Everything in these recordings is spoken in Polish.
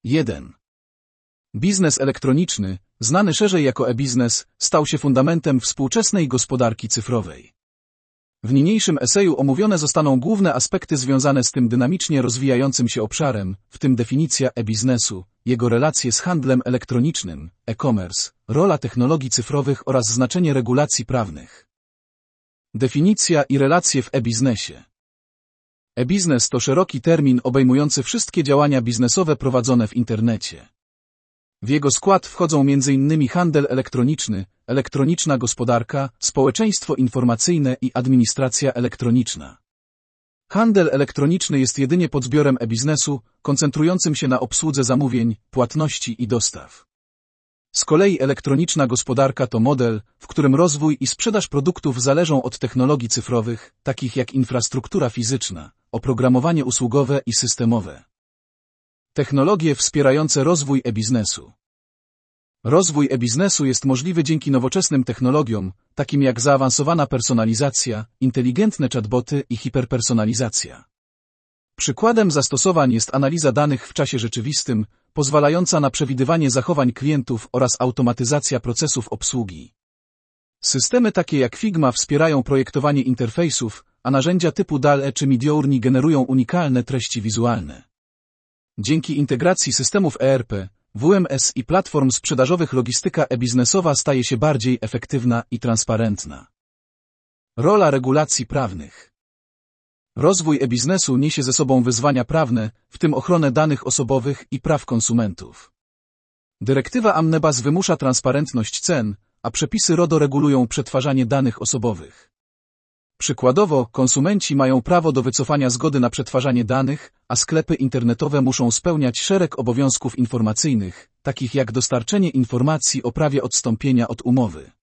1. Biznes elektroniczny, znany szerzej jako e-biznes, stał się fundamentem współczesnej gospodarki cyfrowej. W niniejszym eseju omówione zostaną główne aspekty związane z tym dynamicznie rozwijającym się obszarem, w tym definicja e-biznesu, jego relacje z handlem elektronicznym, e-commerce, rola technologii cyfrowych oraz znaczenie regulacji prawnych. Definicja i relacje w e-biznesie. E-biznes to szeroki termin obejmujący wszystkie działania biznesowe prowadzone w internecie. W jego skład wchodzą m.in. handel elektroniczny, elektroniczna gospodarka, społeczeństwo informacyjne i administracja elektroniczna. Handel elektroniczny jest jedynie podzbiorem e-biznesu, koncentrującym się na obsłudze zamówień, płatności i dostaw. Z kolei elektroniczna gospodarka to model, w którym rozwój i sprzedaż produktów zależą od technologii cyfrowych, takich jak infrastruktura fizyczna, oprogramowanie usługowe i systemowe. Technologie wspierające rozwój e-biznesu. Rozwój e-biznesu jest możliwy dzięki nowoczesnym technologiom, takim jak zaawansowana personalizacja, inteligentne chatboty i hiperpersonalizacja. Przykładem zastosowań jest analiza danych w czasie rzeczywistym, pozwalająca na przewidywanie zachowań klientów oraz automatyzacja procesów obsługi. Systemy takie jak Figma wspierają projektowanie interfejsów, a narzędzia typu DALL-E czy Midjourney generują unikalne treści wizualne. Dzięki integracji systemów ERP, WMS i platform sprzedażowych logistyka e-biznesowa staje się bardziej efektywna i transparentna. Rola regulacji prawnych. Rozwój e-biznesu niesie ze sobą wyzwania prawne, w tym ochronę danych osobowych i praw konsumentów. Dyrektywa Omnibus wymusza transparentność cen, a przepisy RODO regulują przetwarzanie danych osobowych. Przykładowo, konsumenci mają prawo do wycofania zgody na przetwarzanie danych, a sklepy internetowe muszą spełniać szereg obowiązków informacyjnych, takich jak dostarczenie informacji o prawie odstąpienia od umowy.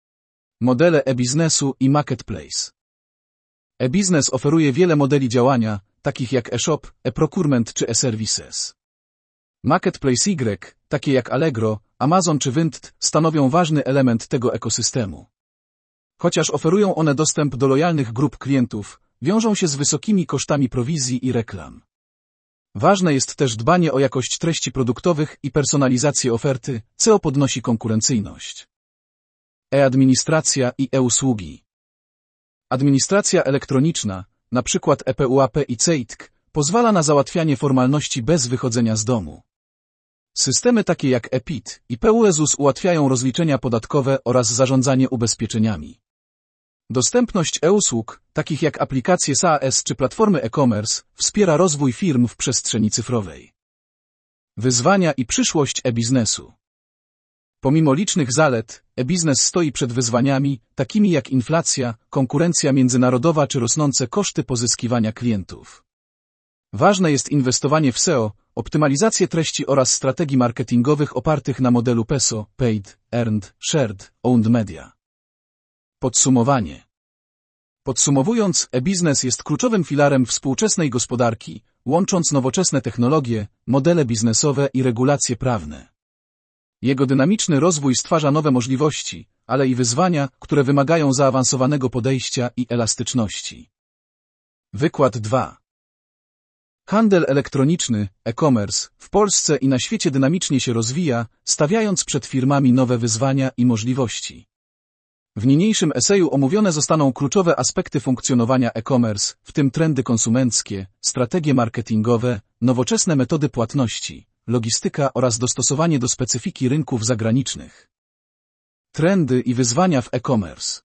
Modele e-biznesu i marketplace. E-biznes oferuje wiele modeli działania, takich jak e-shop, e-procurement czy e-services. Marketplace Y, takie jak Allegro, Amazon czy Vinted, stanowią ważny element tego ekosystemu. Chociaż oferują one dostęp do lojalnych grup klientów, wiążą się z wysokimi kosztami prowizji i reklam. Ważne jest też dbanie o jakość treści produktowych i personalizację oferty, co podnosi konkurencyjność. E-administracja i e-usługi. Administracja elektroniczna, np. ePUAP i CEITK, pozwala na załatwianie formalności bez wychodzenia z domu. Systemy takie jak ePIT i PUEZUS ułatwiają rozliczenia podatkowe oraz zarządzanie ubezpieczeniami. Dostępność e-usług, takich jak aplikacje SaaS czy platformy e-commerce, wspiera rozwój firm w przestrzeni cyfrowej. Wyzwania i przyszłość e-biznesu. Pomimo licznych zalet, e-biznes stoi przed wyzwaniami, takimi jak inflacja, konkurencja międzynarodowa czy rosnące koszty pozyskiwania klientów. Ważne jest inwestowanie w SEO, optymalizację treści oraz strategii marketingowych opartych na modelu PESO, Paid, Earned, Shared, Owned Media. Podsumowanie. Podsumowując, e-biznes jest kluczowym filarem współczesnej gospodarki, łącząc nowoczesne technologie, modele biznesowe i regulacje prawne. Jego dynamiczny rozwój stwarza nowe możliwości, ale i wyzwania, które wymagają zaawansowanego podejścia i elastyczności. Wykład 2. Handel elektroniczny, e-commerce, w Polsce i na świecie dynamicznie się rozwija, stawiając przed firmami nowe wyzwania i możliwości. W niniejszym eseju omówione zostaną kluczowe aspekty funkcjonowania e-commerce, w tym trendy konsumenckie, strategie marketingowe, nowoczesne metody płatności, logistyka oraz dostosowanie do specyfiki rynków zagranicznych. Trendy i wyzwania w e-commerce.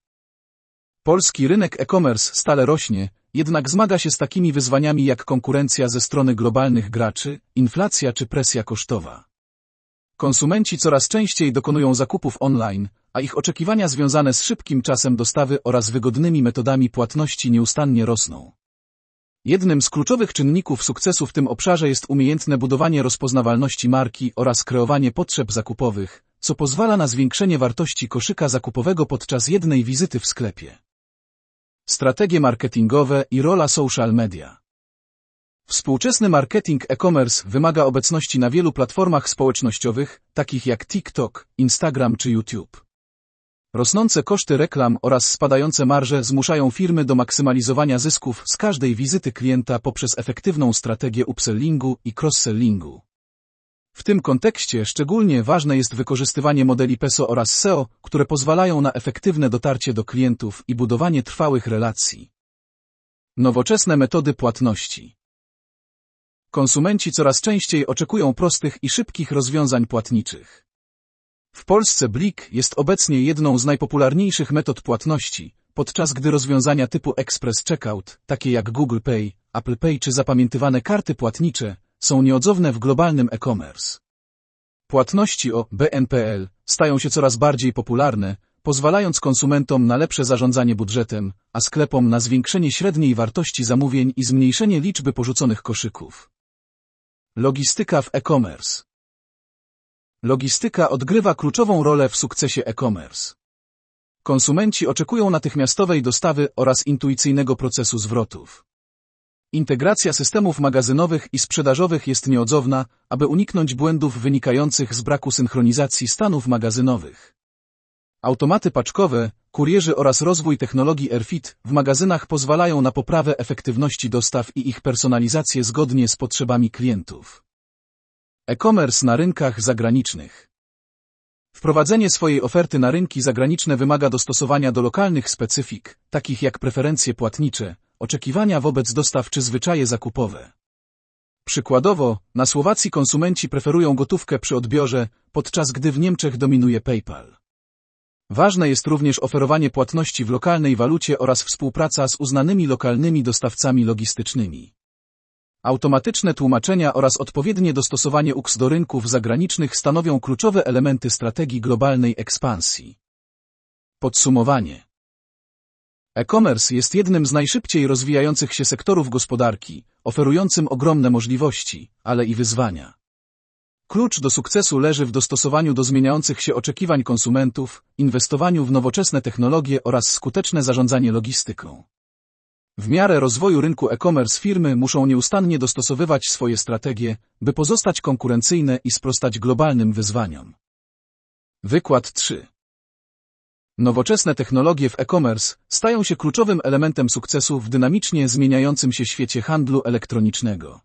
Polski rynek e-commerce stale rośnie, jednak zmaga się z takimi wyzwaniami jak konkurencja ze strony globalnych graczy, inflacja czy presja kosztowa. Konsumenci coraz częściej dokonują zakupów online, a ich oczekiwania związane z szybkim czasem dostawy oraz wygodnymi metodami płatności nieustannie rosną. Jednym z kluczowych czynników sukcesu w tym obszarze jest umiejętne budowanie rozpoznawalności marki oraz kreowanie potrzeb zakupowych, co pozwala na zwiększenie wartości koszyka zakupowego podczas jednej wizyty w sklepie. Strategie marketingowe i rola social media. Współczesny marketing e-commerce wymaga obecności na wielu platformach społecznościowych, takich jak TikTok, Instagram czy YouTube. Rosnące koszty reklam oraz spadające marże zmuszają firmy do maksymalizowania zysków z każdej wizyty klienta poprzez efektywną strategię upsellingu i cross-sellingu. tym kontekście szczególnie ważne jest wykorzystywanie modeli PESO oraz SEO, które pozwalają na efektywne dotarcie do klientów i budowanie trwałych relacji. Nowoczesne metody płatności. Konsumenci coraz częściej oczekują prostych i szybkich rozwiązań płatniczych. W Polsce Blik jest obecnie jedną z najpopularniejszych metod płatności, podczas gdy rozwiązania typu Express Checkout, takie jak Google Pay, Apple Pay czy zapamiętywane karty płatnicze, są nieodzowne w globalnym e-commerce. Płatności o BNPL stają się coraz bardziej popularne, pozwalając konsumentom na lepsze zarządzanie budżetem, a sklepom na zwiększenie średniej wartości zamówień i zmniejszenie liczby porzuconych koszyków. Logistyka w e-commerce. Logistyka odgrywa kluczową rolę w sukcesie e-commerce. Konsumenci oczekują natychmiastowej dostawy oraz intuicyjnego procesu zwrotów. Integracja systemów magazynowych i sprzedażowych jest nieodzowna, aby uniknąć błędów wynikających z braku synchronizacji stanów magazynowych. Automaty paczkowe, kurierzy oraz rozwój technologii AirFit w magazynach pozwalają na poprawę efektywności dostaw i ich personalizację zgodnie z potrzebami klientów. E-commerce na rynkach zagranicznych. Wprowadzenie swojej oferty na rynki zagraniczne wymaga dostosowania do lokalnych specyfik, takich jak preferencje płatnicze, oczekiwania wobec dostaw czy zwyczaje zakupowe. Przykładowo, na Słowacji konsumenci preferują gotówkę przy odbiorze, podczas gdy w Niemczech dominuje PayPal. Ważne jest również oferowanie płatności w lokalnej walucie oraz współpraca z uznanymi lokalnymi dostawcami logistycznymi. Automatyczne tłumaczenia oraz odpowiednie dostosowanie UX do rynków zagranicznych stanowią kluczowe elementy strategii globalnej ekspansji. Podsumowanie. E-commerce jest jednym z najszybciej rozwijających się sektorów gospodarki, oferującym ogromne możliwości, ale i wyzwania. Klucz do sukcesu leży w dostosowaniu do zmieniających się oczekiwań konsumentów, inwestowaniu w nowoczesne technologie oraz skuteczne zarządzanie logistyką. W miarę rozwoju rynku e-commerce firmy muszą nieustannie dostosowywać swoje strategie, by pozostać konkurencyjne i sprostać globalnym wyzwaniom. Wykład 3. Nowoczesne technologie w e-commerce stają się kluczowym elementem sukcesu w dynamicznie zmieniającym się świecie handlu elektronicznego.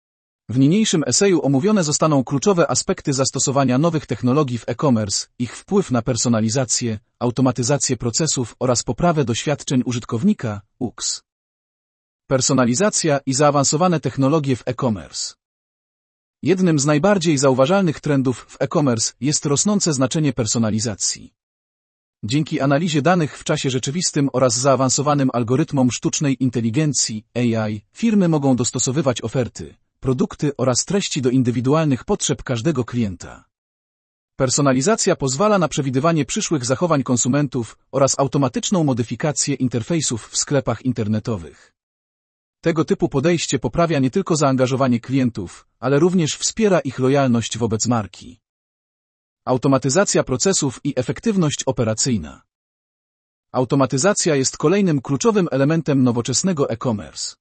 W niniejszym eseju omówione zostaną kluczowe aspekty zastosowania nowych technologii w e-commerce, ich wpływ na personalizację, automatyzację procesów oraz poprawę doświadczeń użytkownika, UX. Personalizacja i zaawansowane technologie w e-commerce. Jednym z najbardziej zauważalnych trendów w e-commerce jest rosnące znaczenie personalizacji. Dzięki analizie danych w czasie rzeczywistym oraz zaawansowanym algorytmom sztucznej inteligencji, AI, firmy mogą dostosowywać oferty, produkty oraz treści do indywidualnych potrzeb każdego klienta. Personalizacja pozwala na przewidywanie przyszłych zachowań konsumentów oraz automatyczną modyfikację interfejsów w sklepach internetowych. Tego typu podejście poprawia nie tylko zaangażowanie klientów, ale również wspiera ich lojalność wobec marki. Automatyzacja procesów i efektywność operacyjna. Automatyzacja jest kolejnym kluczowym elementem nowoczesnego e-commerce.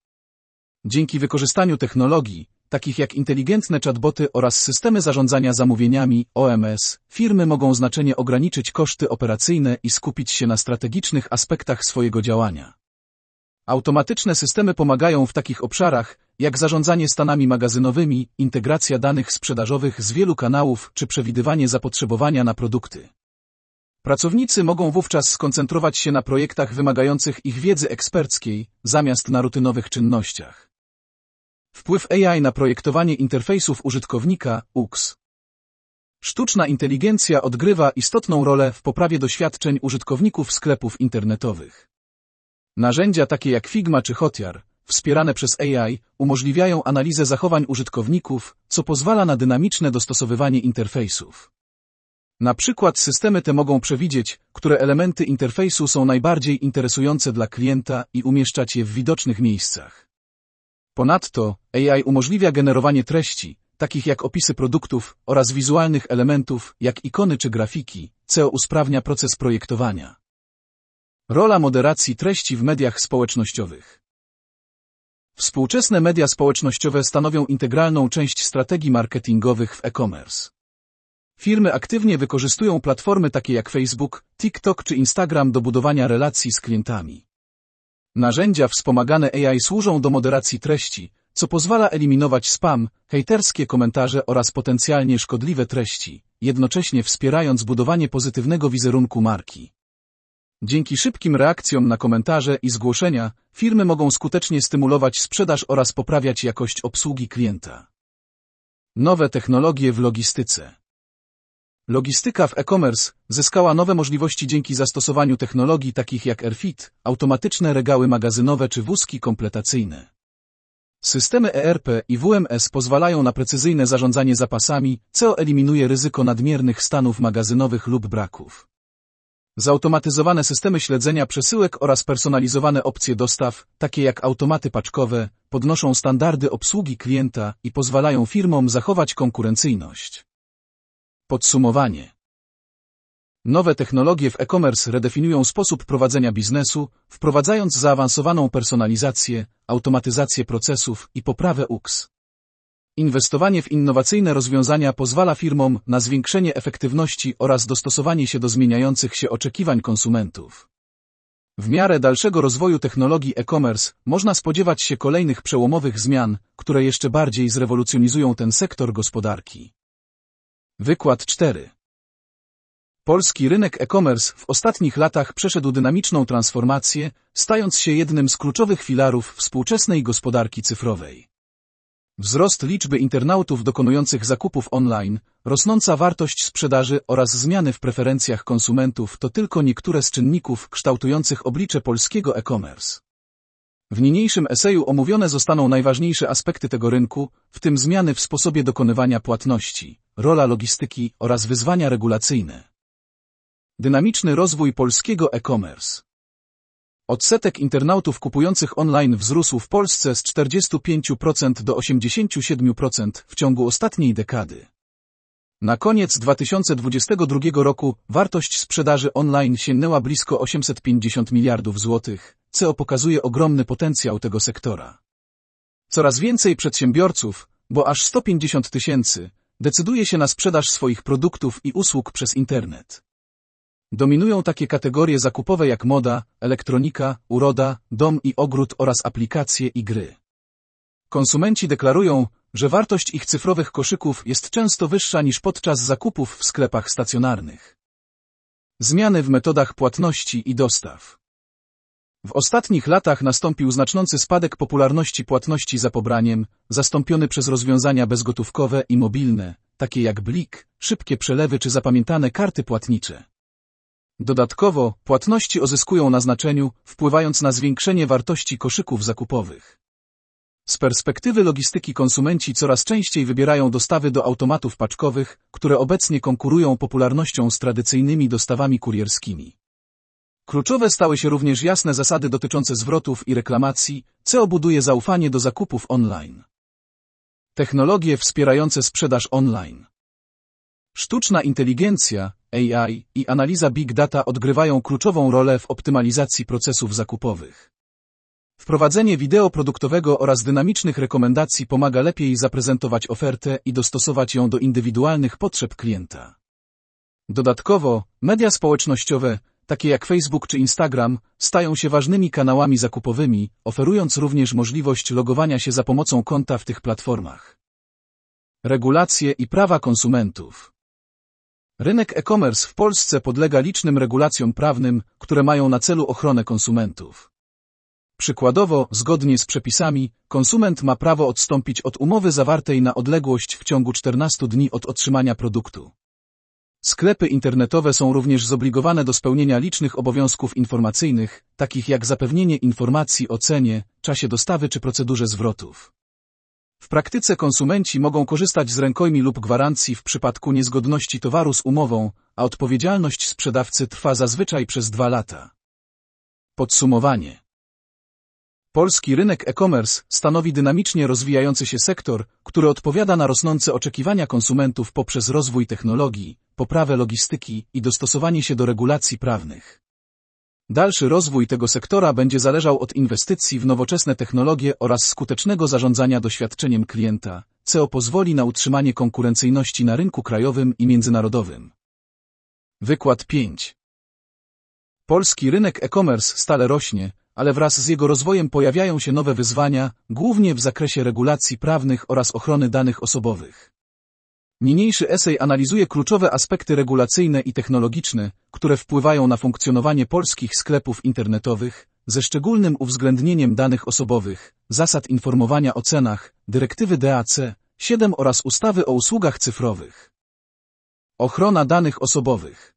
Dzięki wykorzystaniu technologii, takich jak inteligentne chatboty oraz systemy zarządzania zamówieniami, OMS, firmy mogą znacznie ograniczyć koszty operacyjne i skupić się na strategicznych aspektach swojego działania. Automatyczne systemy pomagają w takich obszarach, jak zarządzanie stanami magazynowymi, integracja danych sprzedażowych z wielu kanałów czy przewidywanie zapotrzebowania na produkty. Pracownicy mogą wówczas skoncentrować się na projektach wymagających ich wiedzy eksperckiej, zamiast na rutynowych czynnościach. Wpływ AI na projektowanie interfejsów użytkownika, UX. Sztuczna inteligencja odgrywa istotną rolę w poprawie doświadczeń użytkowników sklepów internetowych. Narzędzia takie jak Figma czy Hotjar, wspierane przez AI, umożliwiają analizę zachowań użytkowników, co pozwala na dynamiczne dostosowywanie interfejsów. Na przykład systemy te mogą przewidzieć, które elementy interfejsu są najbardziej interesujące dla klienta i umieszczać je w widocznych miejscach. Ponadto, AI umożliwia generowanie treści, takich jak opisy produktów oraz wizualnych elementów, jak ikony czy grafiki, co usprawnia proces projektowania. Rola moderacji treści w mediach społecznościowych. Współczesne media społecznościowe stanowią integralną część strategii marketingowych w e-commerce. Firmy aktywnie wykorzystują platformy takie jak Facebook, TikTok czy Instagram do budowania relacji z klientami. Narzędzia wspomagane AI służą do moderacji treści, co pozwala eliminować spam, hejterskie komentarze oraz potencjalnie szkodliwe treści, jednocześnie wspierając budowanie pozytywnego wizerunku marki. Dzięki szybkim reakcjom na komentarze i zgłoszenia, firmy mogą skutecznie stymulować sprzedaż oraz poprawiać jakość obsługi klienta. Nowe technologie w logistyce. Logistyka w e-commerce zyskała nowe możliwości dzięki zastosowaniu technologii takich jak AirFit, automatyczne regały magazynowe czy wózki kompletacyjne. Systemy ERP i WMS pozwalają na precyzyjne zarządzanie zapasami, co eliminuje ryzyko nadmiernych stanów magazynowych lub braków. Zautomatyzowane systemy śledzenia przesyłek oraz personalizowane opcje dostaw, takie jak automaty paczkowe, podnoszą standardy obsługi klienta i pozwalają firmom zachować konkurencyjność. Podsumowanie. Nowe technologie w e-commerce redefiniują sposób prowadzenia biznesu, wprowadzając zaawansowaną personalizację, automatyzację procesów i poprawę UX. Inwestowanie w innowacyjne rozwiązania pozwala firmom na zwiększenie efektywności oraz dostosowanie się do zmieniających się oczekiwań konsumentów. W miarę dalszego rozwoju technologii e-commerce można spodziewać się kolejnych przełomowych zmian, które jeszcze bardziej zrewolucjonizują ten sektor gospodarki. Wykład 4. Polski rynek e-commerce w ostatnich latach przeszedł dynamiczną transformację, stając się jednym z kluczowych filarów współczesnej gospodarki cyfrowej. Wzrost liczby internautów dokonujących zakupów online, rosnąca wartość sprzedaży oraz zmiany w preferencjach konsumentów to tylko niektóre z czynników kształtujących oblicze polskiego e-commerce. W niniejszym eseju omówione zostaną najważniejsze aspekty tego rynku, w tym zmiany w sposobie dokonywania płatności, rola logistyki oraz wyzwania regulacyjne. Dynamiczny rozwój polskiego e-commerce. Odsetek internautów kupujących online wzrósł w Polsce z 45% do 87% w ciągu ostatniej dekady. Na koniec 2022 roku wartość sprzedaży online sięgnęła blisko 850 miliardów złotych, co pokazuje ogromny potencjał tego sektora. Coraz więcej przedsiębiorców, bo aż 150 000, decyduje się na sprzedaż swoich produktów i usług przez internet. Dominują takie kategorie zakupowe jak moda, elektronika, uroda, dom i ogród oraz aplikacje i gry. Konsumenci deklarują, że wartość ich cyfrowych koszyków jest często wyższa niż podczas zakupów w sklepach stacjonarnych. Zmiany w metodach płatności i dostaw. W ostatnich latach nastąpił znaczący spadek popularności płatności za pobraniem, zastąpiony przez rozwiązania bezgotówkowe i mobilne, takie jak Blik, szybkie przelewy czy zapamiętane karty płatnicze. Dodatkowo, płatności uzyskują na znaczeniu, wpływając na zwiększenie wartości koszyków zakupowych. Z perspektywy logistyki konsumenci coraz częściej wybierają dostawy do automatów paczkowych, które obecnie konkurują popularnością z tradycyjnymi dostawami kurierskimi. Kluczowe stały się również jasne zasady dotyczące zwrotów i reklamacji, co buduje zaufanie do zakupów online. Technologie wspierające sprzedaż online. Sztuczna inteligencja, AI i analiza Big Data odgrywają kluczową rolę w optymalizacji procesów zakupowych. Wprowadzenie wideo produktowego oraz dynamicznych rekomendacji pomaga lepiej zaprezentować ofertę i dostosować ją do indywidualnych potrzeb klienta. Dodatkowo, media społecznościowe, takie jak Facebook czy Instagram, stają się ważnymi kanałami zakupowymi, oferując również możliwość logowania się za pomocą konta w tych platformach. Regulacje i prawa konsumentów. Rynek e-commerce w Polsce podlega licznym regulacjom prawnym, które mają na celu ochronę konsumentów. Przykładowo, zgodnie z przepisami, konsument ma prawo odstąpić od umowy zawartej na odległość w ciągu 14 dni od otrzymania produktu. Sklepy internetowe są również zobligowane do spełnienia licznych obowiązków informacyjnych, takich jak zapewnienie informacji o cenie, czasie dostawy czy procedurze zwrotów. W praktyce konsumenci mogą korzystać z rękojmi lub gwarancji w przypadku niezgodności towaru z umową, a odpowiedzialność sprzedawcy trwa zazwyczaj przez 2 lata. Podsumowanie. Polski rynek e-commerce stanowi dynamicznie rozwijający się sektor, który odpowiada na rosnące oczekiwania konsumentów poprzez rozwój technologii, poprawę logistyki i dostosowanie się do regulacji prawnych. Dalszy rozwój tego sektora będzie zależał od inwestycji w nowoczesne technologie oraz skutecznego zarządzania doświadczeniem klienta, co pozwoli na utrzymanie konkurencyjności na rynku krajowym i międzynarodowym. Wykład 5. Polski rynek e-commerce stale rośnie, ale wraz z jego rozwojem pojawiają się nowe wyzwania, głównie w zakresie regulacji prawnych oraz ochrony danych osobowych. Niniejszy esej analizuje kluczowe aspekty regulacyjne i technologiczne, które wpływają na funkcjonowanie polskich sklepów internetowych, ze szczególnym uwzględnieniem danych osobowych, zasad informowania o cenach, dyrektywy DAC 7 oraz ustawy o usługach cyfrowych. Ochrona danych osobowych.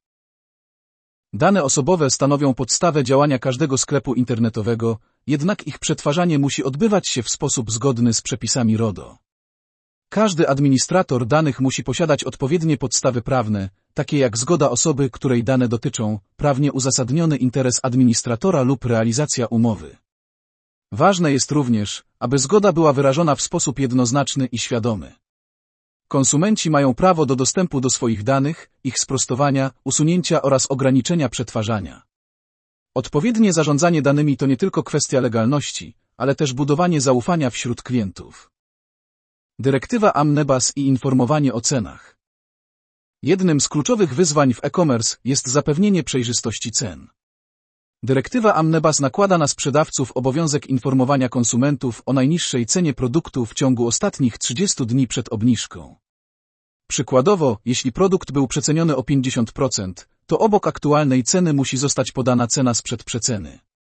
Dane osobowe stanowią podstawę działania każdego sklepu internetowego, jednak ich przetwarzanie musi odbywać się w sposób zgodny z przepisami RODO. Każdy administrator danych musi posiadać odpowiednie podstawy prawne, takie jak zgoda osoby, której dane dotyczą, prawnie uzasadniony interes administratora lub realizacja umowy. Ważne jest również, aby zgoda była wyrażona w sposób jednoznaczny i świadomy. Konsumenci mają prawo do dostępu do swoich danych, ich sprostowania, usunięcia oraz ograniczenia przetwarzania. Odpowiednie zarządzanie danymi to nie tylko kwestia legalności, ale też budowanie zaufania wśród klientów. Dyrektywa Omnibus i informowanie o cenach. Jednym z kluczowych wyzwań w e-commerce jest zapewnienie przejrzystości cen. Dyrektywa Omnibus nakłada na sprzedawców obowiązek informowania konsumentów o najniższej cenie produktu w ciągu ostatnich 30 dni przed obniżką. Przykładowo, jeśli produkt był przeceniony o 50%, to obok aktualnej ceny musi zostać podana cena sprzed przeceny.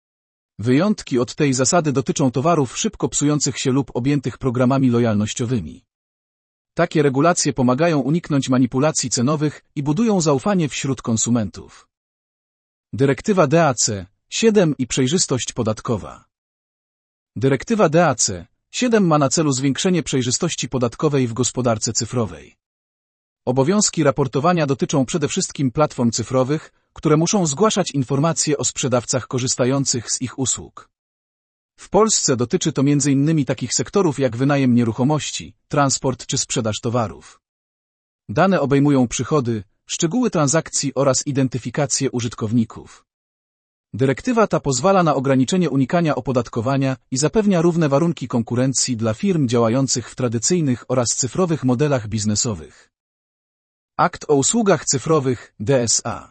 Wyjątki od tej zasady dotyczą towarów szybko psujących się lub objętych programami lojalnościowymi. Takie regulacje pomagają uniknąć manipulacji cenowych i budują zaufanie wśród konsumentów. Dyrektywa DAC 7 i przejrzystość podatkowa. Dyrektywa DAC 7 ma na celu zwiększenie przejrzystości podatkowej w gospodarce cyfrowej. Obowiązki raportowania dotyczą przede wszystkim platform cyfrowych, które muszą zgłaszać informacje o sprzedawcach korzystających z ich usług. W Polsce dotyczy to m.in. takich sektorów jak wynajem nieruchomości, transport czy sprzedaż towarów. Dane obejmują przychody, szczegóły transakcji oraz identyfikację użytkowników. Dyrektywa ta pozwala na ograniczenie unikania opodatkowania i zapewnia równe warunki konkurencji dla firm działających w tradycyjnych oraz cyfrowych modelach biznesowych. Akt o usługach cyfrowych DSA.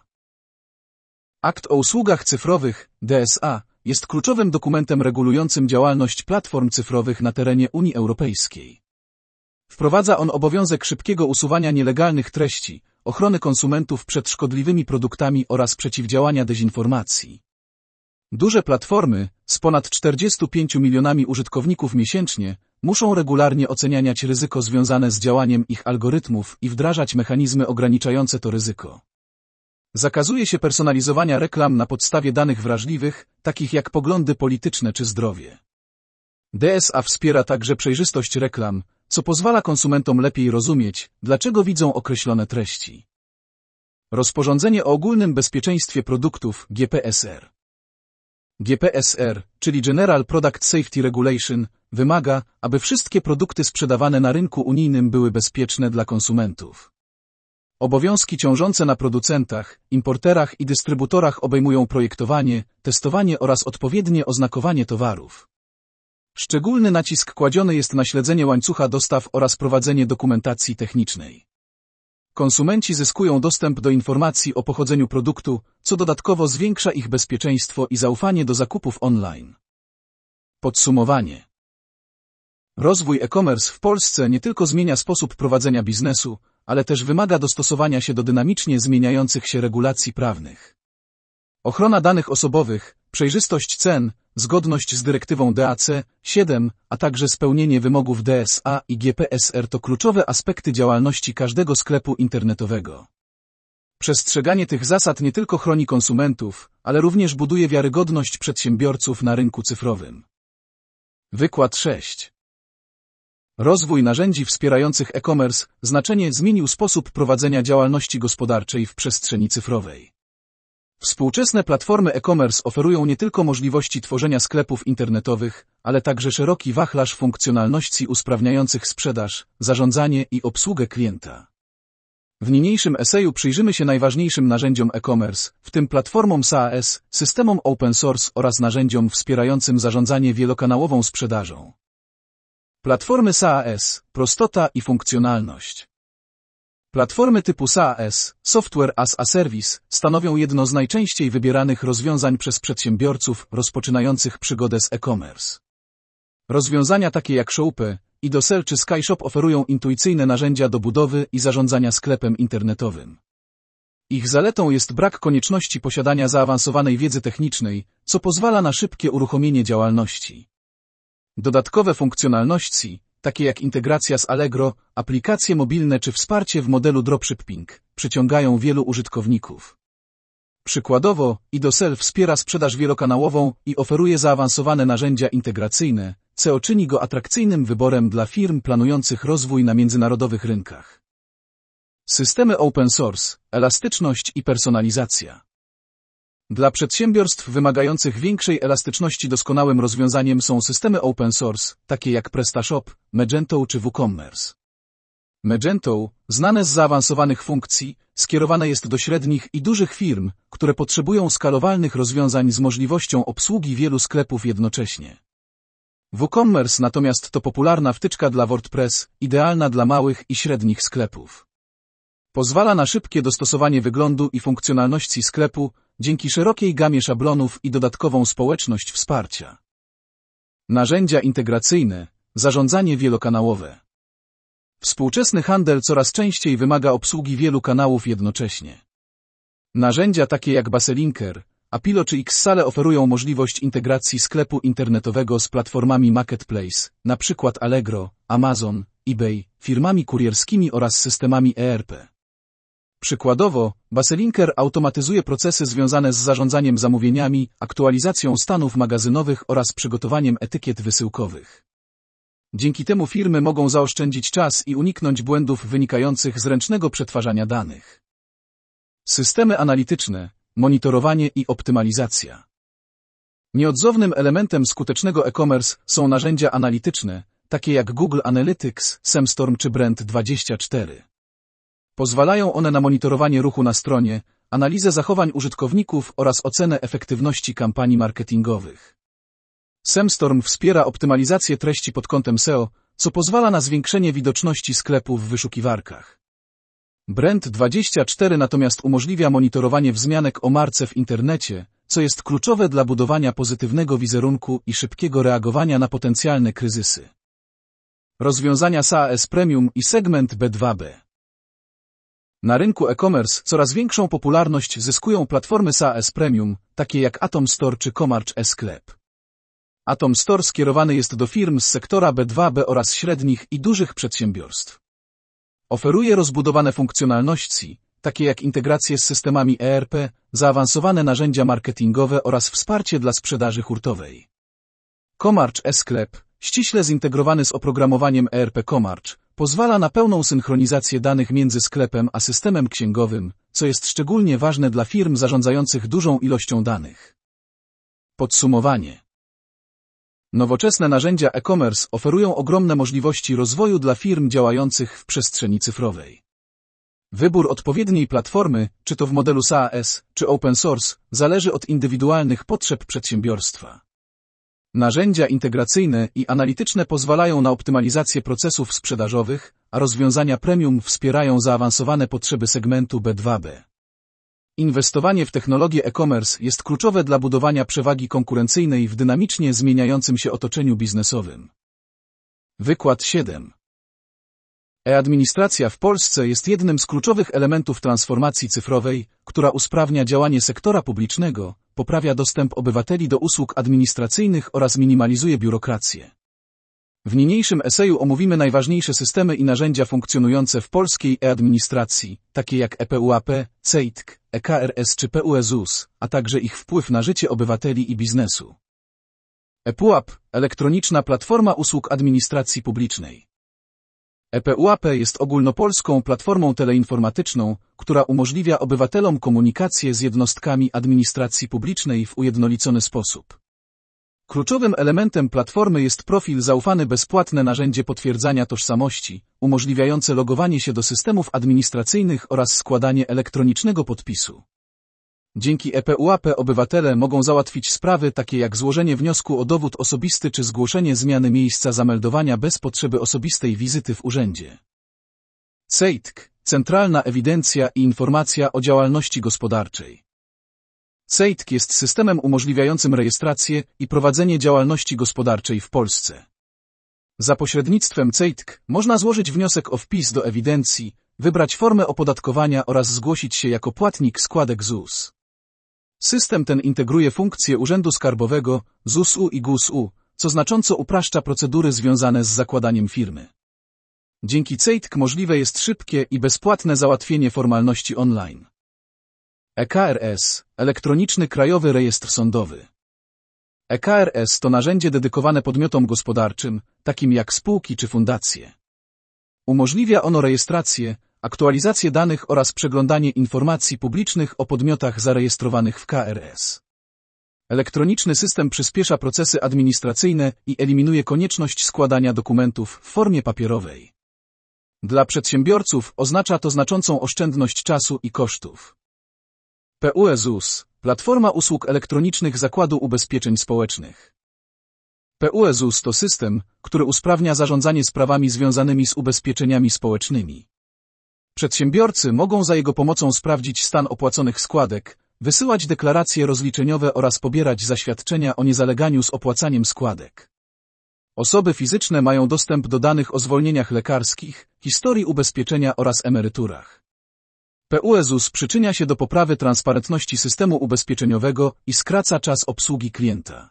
Akt o usługach cyfrowych DSA jest kluczowym dokumentem regulującym działalność platform cyfrowych na terenie Unii Europejskiej. Wprowadza on obowiązek szybkiego usuwania nielegalnych treści, ochrony konsumentów przed szkodliwymi produktami oraz przeciwdziałania dezinformacji. Duże platformy, z ponad 45 milionami użytkowników miesięcznie, muszą regularnie oceniać ryzyko związane z działaniem ich algorytmów i wdrażać mechanizmy ograniczające to ryzyko. Zakazuje się personalizowania reklam na podstawie danych wrażliwych, takich jak poglądy polityczne czy zdrowie. DSA wspiera także przejrzystość reklam, co pozwala konsumentom lepiej rozumieć, dlaczego widzą określone treści. Rozporządzenie o ogólnym bezpieczeństwie produktów GPSR. GPSR, czyli General Product Safety Regulation, wymaga, aby wszystkie produkty sprzedawane na rynku unijnym były bezpieczne dla konsumentów. Obowiązki ciążące na producentach, importerach i dystrybutorach obejmują projektowanie, testowanie oraz odpowiednie oznakowanie towarów. Szczególny nacisk kładziony jest na śledzenie łańcucha dostaw oraz prowadzenie dokumentacji technicznej. Konsumenci zyskują dostęp do informacji o pochodzeniu produktu, co dodatkowo zwiększa ich bezpieczeństwo i zaufanie do zakupów online. Podsumowanie. Rozwój e-commerce w Polsce nie tylko zmienia sposób prowadzenia biznesu, ale też wymaga dostosowania się do dynamicznie zmieniających się regulacji prawnych. Ochrona danych osobowych, przejrzystość cen, zgodność z dyrektywą DAC 7, a także spełnienie wymogów DSA i GPSR to kluczowe aspekty działalności każdego sklepu internetowego. Przestrzeganie tych zasad nie tylko chroni konsumentów, ale również buduje wiarygodność przedsiębiorców na rynku cyfrowym. Wykład 6. Rozwój narzędzi wspierających e-commerce znacznie zmienił sposób prowadzenia działalności gospodarczej w przestrzeni cyfrowej. Współczesne platformy e-commerce oferują nie tylko możliwości tworzenia sklepów internetowych, ale także szeroki wachlarz funkcjonalności usprawniających sprzedaż, zarządzanie i obsługę klienta. W niniejszym eseju przyjrzymy się najważniejszym narzędziom e-commerce, w tym platformom SaaS, systemom open source oraz narzędziom wspierającym zarządzanie wielokanałową sprzedażą. Platformy SaaS, prostota i funkcjonalność. Platformy typu SaaS, Software as a Service, stanowią jedno z najczęściej wybieranych rozwiązań przez przedsiębiorców rozpoczynających przygodę z e-commerce. Rozwiązania takie jak Shopee, Idosell czy SkyShop oferują intuicyjne narzędzia do budowy i zarządzania sklepem internetowym. Ich zaletą jest brak konieczności posiadania zaawansowanej wiedzy technicznej, co pozwala na szybkie uruchomienie działalności. Dodatkowe funkcjonalności, takie jak integracja z Allegro, aplikacje mobilne czy wsparcie w modelu dropshipping, przyciągają wielu użytkowników. Przykładowo, Idosell wspiera sprzedaż wielokanałową i oferuje zaawansowane narzędzia integracyjne, co czyni go atrakcyjnym wyborem dla firm planujących rozwój na międzynarodowych rynkach. Systemy open source, elastyczność i personalizacja. Dla przedsiębiorstw wymagających większej elastyczności doskonałym rozwiązaniem są systemy open source, takie jak PrestaShop, Magento czy WooCommerce. Magento, znane z zaawansowanych funkcji, skierowane jest do średnich i dużych firm, które potrzebują skalowalnych rozwiązań z możliwością obsługi wielu sklepów jednocześnie. WooCommerce natomiast to popularna wtyczka dla WordPress, idealna dla małych i średnich sklepów. Pozwala na szybkie dostosowanie wyglądu i funkcjonalności sklepu, dzięki szerokiej gamie szablonów i dodatkową społeczność wsparcia. Narzędzia integracyjne, zarządzanie wielokanałowe. Współczesny handel coraz częściej wymaga obsługi wielu kanałów jednocześnie. Narzędzia takie jak Baselinker, Apilo czy Xsale oferują możliwość integracji sklepu internetowego z platformami marketplace, np. Allegro, Amazon, eBay, firmami kurierskimi oraz systemami ERP. Przykładowo, Baselinker automatyzuje procesy związane z zarządzaniem zamówieniami, aktualizacją stanów magazynowych oraz przygotowaniem etykiet wysyłkowych. Dzięki temu firmy mogą zaoszczędzić czas i uniknąć błędów wynikających z ręcznego przetwarzania danych. Systemy analityczne, monitorowanie i optymalizacja. Nieodzownym elementem skutecznego e-commerce są narzędzia analityczne, takie jak Google Analytics, SEMstorm czy Brand24. Pozwalają one na monitorowanie ruchu na stronie, analizę zachowań użytkowników oraz ocenę efektywności kampanii marketingowych. SEMstorm wspiera optymalizację treści pod kątem SEO, co pozwala na zwiększenie widoczności sklepu w wyszukiwarkach. Brand24 natomiast umożliwia monitorowanie wzmianek o marce w internecie, co jest kluczowe dla budowania pozytywnego wizerunku i szybkiego reagowania na potencjalne kryzysy. Rozwiązania SaaS Premium i segment B2B. Na rynku e-commerce coraz większą popularność zyskują platformy SaaS Premium, takie jak Atom Store czy Comarch e-sklep. Atom Store skierowany jest do firm z sektora B2B oraz średnich i dużych przedsiębiorstw. Oferuje rozbudowane funkcjonalności, takie jak integracje z systemami ERP, zaawansowane narzędzia marketingowe oraz wsparcie dla sprzedaży hurtowej. Comarch e-sklep, ściśle zintegrowany z oprogramowaniem ERP Comarch, pozwala na pełną synchronizację danych między sklepem a systemem księgowym, co jest szczególnie ważne dla firm zarządzających dużą ilością danych. Podsumowanie. Nowoczesne narzędzia e-commerce oferują ogromne możliwości rozwoju dla firm działających w przestrzeni cyfrowej. Wybór odpowiedniej platformy, czy to w modelu SaaS, czy open source, zależy od indywidualnych potrzeb przedsiębiorstwa. Narzędzia integracyjne i analityczne pozwalają na optymalizację procesów sprzedażowych, a rozwiązania premium wspierają zaawansowane potrzeby segmentu B2B. Inwestowanie w technologię e-commerce jest kluczowe dla budowania przewagi konkurencyjnej w dynamicznie zmieniającym się otoczeniu biznesowym. Wykład 7. E-administracja w Polsce jest jednym z kluczowych elementów transformacji cyfrowej, która usprawnia działanie sektora publicznego, poprawia dostęp obywateli do usług administracyjnych oraz minimalizuje biurokrację. W niniejszym eseju omówimy najważniejsze systemy i narzędzia funkcjonujące w polskiej e-administracji, takie jak ePUAP, CEITK, EKRS czy PUE-ZUS, a także ich wpływ na życie obywateli i biznesu. ePUAP – elektroniczna platforma usług administracji publicznej. ePUAP jest ogólnopolską platformą teleinformatyczną, która umożliwia obywatelom komunikację z jednostkami administracji publicznej w ujednolicony sposób. Kluczowym elementem platformy jest profil zaufany bezpłatne narzędzie potwierdzania tożsamości, umożliwiające logowanie się do systemów administracyjnych oraz składanie elektronicznego podpisu. Dzięki ePUAP obywatele mogą załatwić sprawy takie jak złożenie wniosku o dowód osobisty czy zgłoszenie zmiany miejsca zameldowania bez potrzeby osobistej wizyty w urzędzie. CEITK Centralna Ewidencja i Informacja o Działalności Gospodarczej. CEITK jest systemem umożliwiającym rejestrację i prowadzenie działalności gospodarczej w Polsce. Za pośrednictwem CEITK można złożyć wniosek o wpis do ewidencji, wybrać formę opodatkowania oraz zgłosić się jako płatnik składek ZUS. System ten integruje funkcje Urzędu Skarbowego, ZUS-u i GUS-u, co znacząco upraszcza procedury związane z zakładaniem firmy. Dzięki CEITK możliwe jest szybkie i bezpłatne załatwienie formalności online. EKRS – Elektroniczny Krajowy Rejestr Sądowy. EKRS to narzędzie dedykowane podmiotom gospodarczym, takim jak spółki czy fundacje. Umożliwia ono rejestrację, aktualizację danych oraz przeglądanie informacji publicznych o podmiotach zarejestrowanych w KRS. Elektroniczny system przyspiesza procesy administracyjne i eliminuje konieczność składania dokumentów w formie papierowej. Dla przedsiębiorców oznacza to znaczącą oszczędność czasu i kosztów. PUE ZUS – Platforma Usług Elektronicznych Zakładu Ubezpieczeń Społecznych. PUE ZUS to system, który usprawnia zarządzanie sprawami związanymi z ubezpieczeniami społecznymi. Przedsiębiorcy mogą za jego pomocą sprawdzić stan opłaconych składek, wysyłać deklaracje rozliczeniowe oraz pobierać zaświadczenia o niezaleganiu z opłacaniem składek. Osoby fizyczne mają dostęp do danych o zwolnieniach lekarskich, historii ubezpieczenia oraz emeryturach. PUE ZUS przyczynia się do poprawy transparentności systemu ubezpieczeniowego i skraca czas obsługi klienta.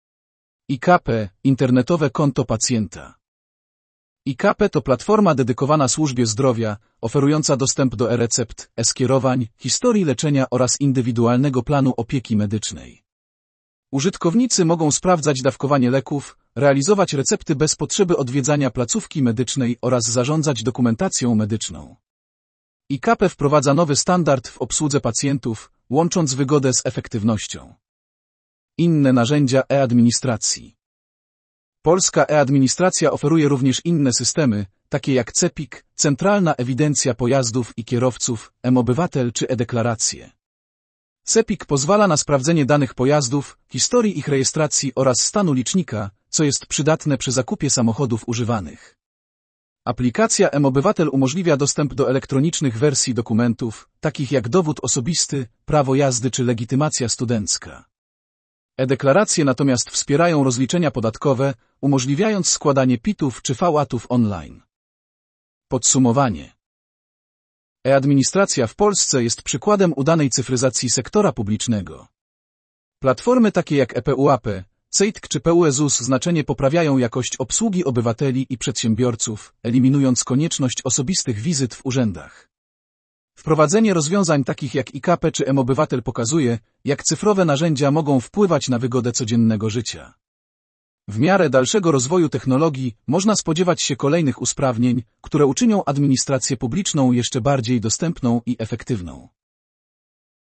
IKP – Internetowe Konto Pacjenta. IKP to platforma dedykowana służbie zdrowia, oferująca dostęp do e-recept, e-skierowań, historii leczenia oraz indywidualnego planu opieki medycznej. Użytkownicy mogą sprawdzać dawkowanie leków, realizować recepty bez potrzeby odwiedzania placówki medycznej oraz zarządzać dokumentacją medyczną. IKP wprowadza nowy standard w obsłudze pacjentów, łącząc wygodę z efektywnością. Inne narzędzia e-administracji. Polska e-administracja oferuje również inne systemy, takie jak CEPiK, Centralna Ewidencja Pojazdów i Kierowców, mObywatel czy e-deklaracje. CEPiK pozwala na sprawdzenie danych pojazdów, historii ich rejestracji oraz stanu licznika, co jest przydatne przy zakupie samochodów używanych. Aplikacja mObywatel umożliwia dostęp do elektronicznych wersji dokumentów, takich jak dowód osobisty, prawo jazdy czy legitymacja studencka. E-deklaracje natomiast wspierają rozliczenia podatkowe, umożliwiając składanie PIT-ów czy VAT-ów online. Podsumowanie. E-administracja w Polsce jest przykładem udanej cyfryzacji sektora publicznego. Platformy takie jak ePUAP, CEITK czy PUE ZUS znacznie poprawiają jakość obsługi obywateli i przedsiębiorców, eliminując konieczność osobistych wizyt w urzędach. Wprowadzenie rozwiązań takich jak IKP czy mObywatel pokazuje, jak cyfrowe narzędzia mogą wpływać na wygodę codziennego życia. W miarę dalszego rozwoju technologii można spodziewać się kolejnych usprawnień, które uczynią administrację publiczną jeszcze bardziej dostępną i efektywną.